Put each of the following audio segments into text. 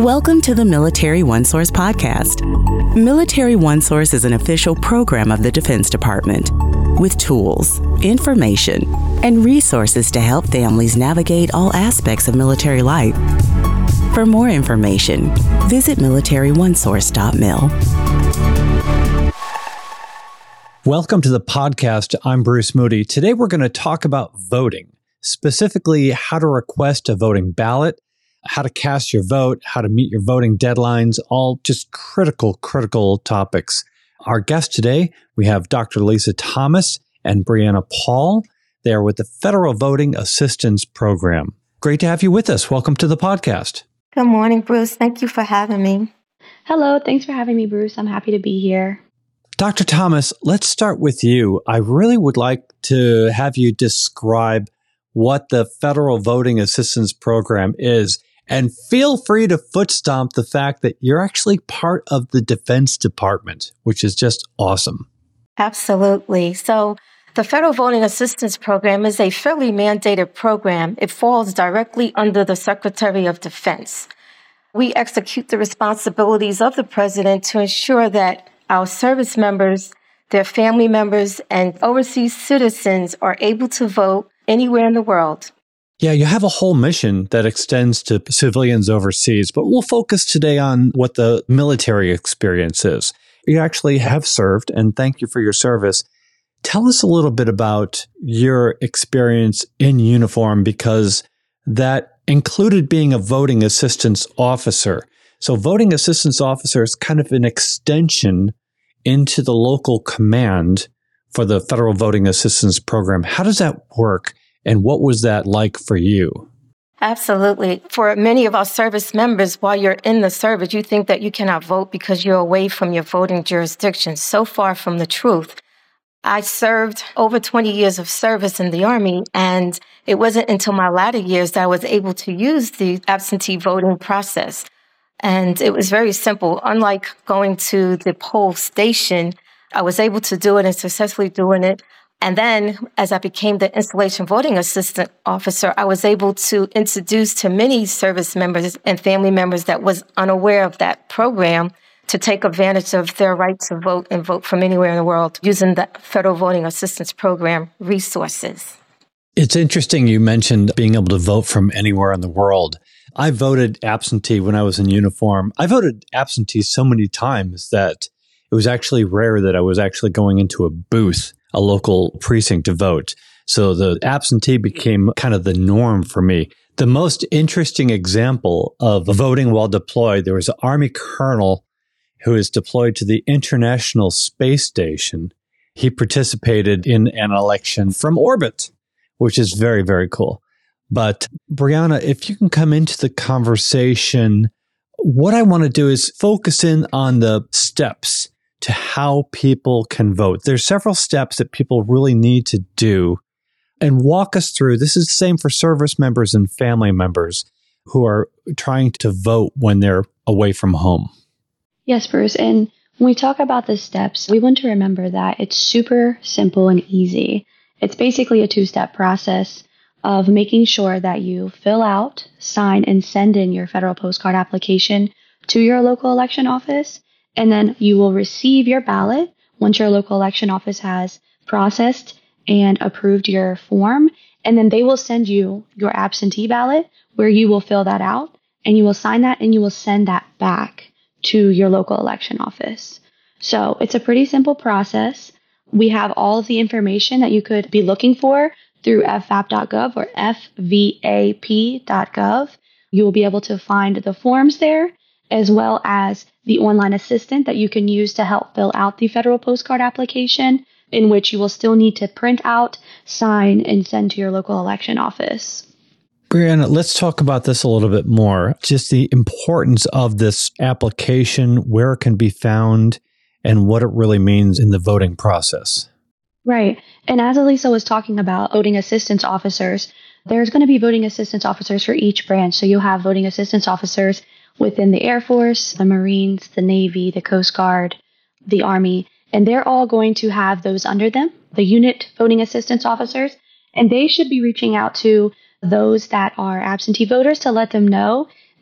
Welcome to the Military OneSource podcast. Military OneSource is an official program of the Defense Department with tools, information, and resources to help families navigate all aspects of military life. For more information, visit militaryonesource.mil. Welcome to the podcast. I'm Bruce Moody. Today we're going to talk about voting, specifically how to request a voting ballot, how to cast your vote, how to meet your voting deadlines, all just critical topics. Our guests today, we have Dr. Lisa Thomas and Brianna Paul. They are with the Federal Voting Assistance Program. Great to have you with us. Welcome to the podcast. Good morning, Bruce. Thank you for having me. Hello. Thanks for having me, Bruce. I'm happy to be here. Dr. Thomas, let's start with you. I really would like to have you describe what the Federal Voting Assistance Program is. And feel free to foot stomp the fact that you're actually part of the Defense Department, which is just awesome. Absolutely. So the Federal Voting Assistance Program is a federally mandated program. It falls directly under the Secretary of Defense. We execute the responsibilities of the President to ensure that our service members, their family members, and overseas citizens are able to vote anywhere in the world. Yeah, you have a whole mission that extends to civilians overseas, but we'll focus today on what the military experience is. You actually have served, and thank you for your service. Tell us a little bit about your experience in uniform, because that included being a voting assistance officer. So voting assistance officer is kind of an extension into the local command for the Federal Voting Assistance Program. How does that work? And what was that like for you? Absolutely. For many of our service members, while you're in the service, you think that you cannot vote because you're away from your voting jurisdiction. So far from the truth. I served over 20 years of service in the Army, and it wasn't until my latter years that I was able to use the absentee voting process. And it was very simple. Unlike going to the poll station, I was able to do it and successfully doing it. And then, as I became the installation voting assistant officer, I was able to introduce to many service members and family members that was unaware of that program to take advantage of their right to vote and vote from anywhere in the world using the Federal Voting Assistance Program resources. It's interesting you mentioned being able to vote from anywhere in the world. I voted absentee when I was in uniform. I voted absentee so many times that it was actually rare that I was actually going into a booth, a local precinct to vote. So the absentee became kind of the norm for me. The most interesting example of voting while deployed, there was an Army colonel who is deployed to the International Space Station. He participated in an election from orbit, which is very, very cool. But Brianna, if you can come into the conversation, what I want to do is focus in on the steps to how people can vote. There's several steps that people really need to do, and walk us through. This is the same for service members and family members who are trying to vote when they're away from home. Yes, Bruce. And when we talk about the steps, we want to remember that it's super simple and easy. It's basically a two-step process of making sure that you fill out, sign, and send in your federal postcard application to your local election office. And then you will receive your ballot once your local election office has processed and approved your form. And then they will send you your absentee ballot where you will fill that out and you will sign that and you will send that back to your local election office. So it's a pretty simple process. We have all of the information that you could be looking for through fvap.gov or fvap.gov. You will be able to find the forms there, as well as the online assistant that you can use to help fill out the federal postcard application, in which you will still need to print out, sign, and send to your local election office. Brianna, let's talk about this a little bit more. Just the importance of this application, where it can be found, and what it really means in the voting process. Right. And as Elisa was talking about voting assistance officers, there's going to be voting assistance officers for each branch. So you'll have voting assistance officers within the Air Force, the Marines, the Navy, the Coast Guard, the Army, and they're all going to have those under them, the unit voting assistance officers, and they should be reaching out to those that are absentee voters to let them know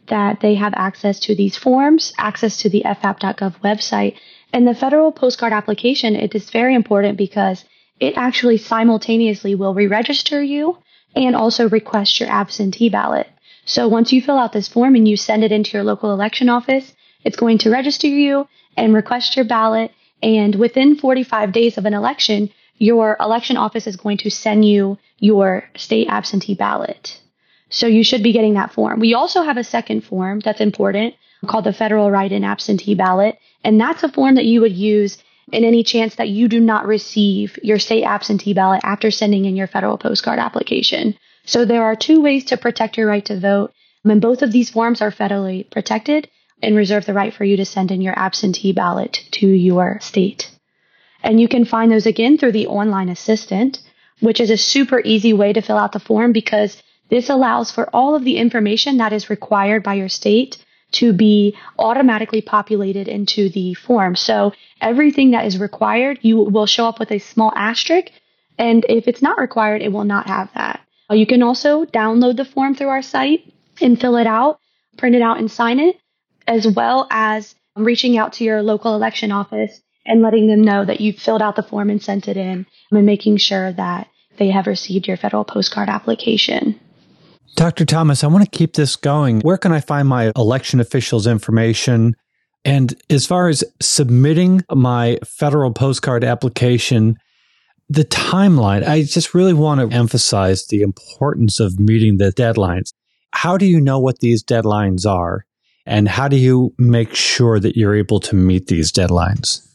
that they have access to these forms, access to the FAP.gov website. And the federal postcard application, it is very important because it actually simultaneously will re-register you and also request your absentee ballot. So once you fill out this form and you send it into your local election office, it's going to register you and request your ballot. And within 45 days of an election, your election office is going to send you your state absentee ballot. So you should be getting that form. We also have a second form that's important called the Federal Write-in Absentee Ballot. And that's a form that you would use in any chance that you do not receive your state absentee ballot after sending in your federal postcard application. So there are two ways to protect your right to vote. And both of these forms are federally protected and reserve the right for you to send in your absentee ballot to your state. And you can find those again through the online assistant, which is a super easy way to fill out the form because this allows for all of the information that is required by your state to be automatically populated into the form. So everything that is required, you will show up with a small asterisk. And if it's not required, it will not have that. You can also download the form through our site and fill it out, print it out and sign it, as well as reaching out to your local election office and letting them know that you've filled out the form and sent it in and making sure that they have received your federal postcard application. Dr. Thomas, I want to keep this going. Where can I find my election officials' information? And as far as submitting my federal postcard application, the timeline, I just really want to emphasize the importance of meeting the deadlines. How do you know what these deadlines are? And how do you make sure that you're able to meet these deadlines?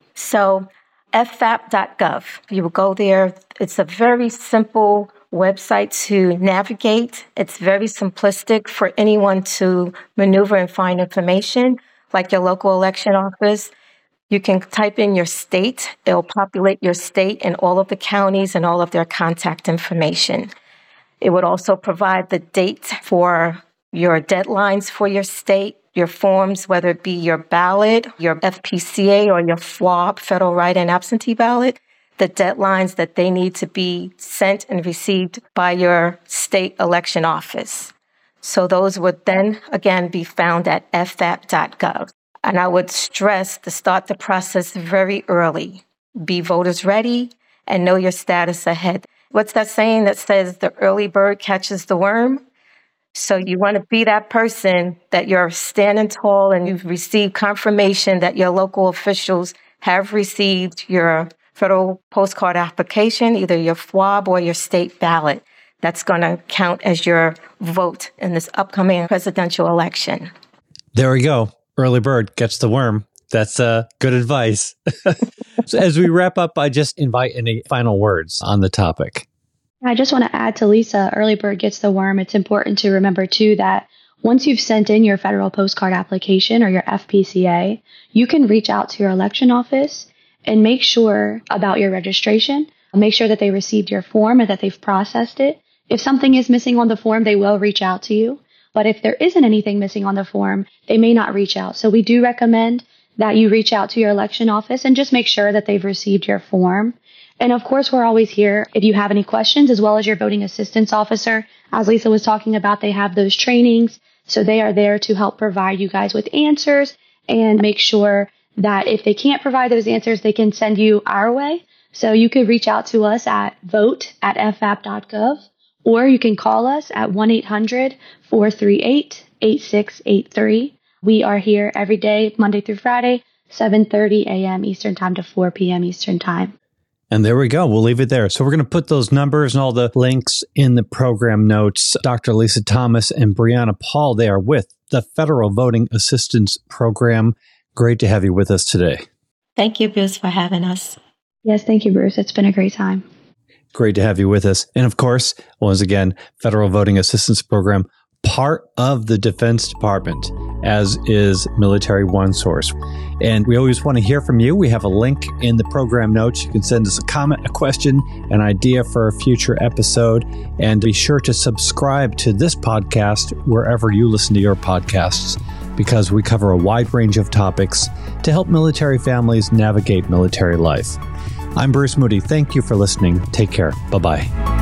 So FAP.gov, you will go there. It's a very simple website to navigate. It's very simplistic for anyone to maneuver and find information, like your local election office. You can type in your state. It'll populate your state and all of the counties and all of their contact information. It would also provide the date for your deadlines for your state, your forms, whether it be your ballot, your FPCA, or your FWAB, Federal Write-in Absentee Ballot, the deadlines that they need to be sent and received by your state election office. So those would then, again, be found at FAP.gov. And I would stress to start the process very early. Be voters ready and know your status ahead. What's that saying that says the early bird catches the worm? So you want to be that person that you're standing tall and you've received confirmation that your local officials have received your federal postcard application, either your FWAB or your state ballot. That's going to count as your vote in this upcoming presidential election. There we go. Early bird gets the worm. That's good advice. So as we wrap up, I just invite any final words on the topic. I just want to add to Lisa, early bird gets the worm. It's important to remember, too, that once you've sent in your federal postcard application or your FPCA, you can reach out to your election office and make sure about your registration. Make sure that they received your form and that they've processed it. If something is missing on the form, they will reach out to you. But if there isn't anything missing on the form, they may not reach out. So we do recommend that you reach out to your election office and just make sure that they've received your form. And of course, we're always here if you have any questions, as well as your voting assistance officer. As Lisa was talking about, they have those trainings. So they are there to help provide you guys with answers and make sure that if they can't provide those answers, they can send you our way. So you could reach out to us at vote@fap.gov, or you can call us at 1-800-438-8683. We are here every day, Monday through Friday, 7:30 a.m. Eastern Time to 4 p.m. Eastern Time. And there we go. We'll leave it there. So we're going to put those numbers and all the links in the program notes. Dr. Lisa Thomas and Brianna Paul, they are with the Federal Voting Assistance Program. Great to have you with us today. Thank you, Bruce, for having us. Yes, thank you, Bruce. It's been a great time. Great to have you with us. And of course, once again, Federal Voting Assistance Program, part of the Defense Department, as is Military OneSource. And we always want to hear from you. We have a link in the program notes. You can send us a comment, a question, an idea for a future episode. And be sure to subscribe to this podcast wherever you listen to your podcasts, because we cover a wide range of topics to help military families navigate military life. I'm Bruce Moody. Thank you for listening. Take care. Bye-bye.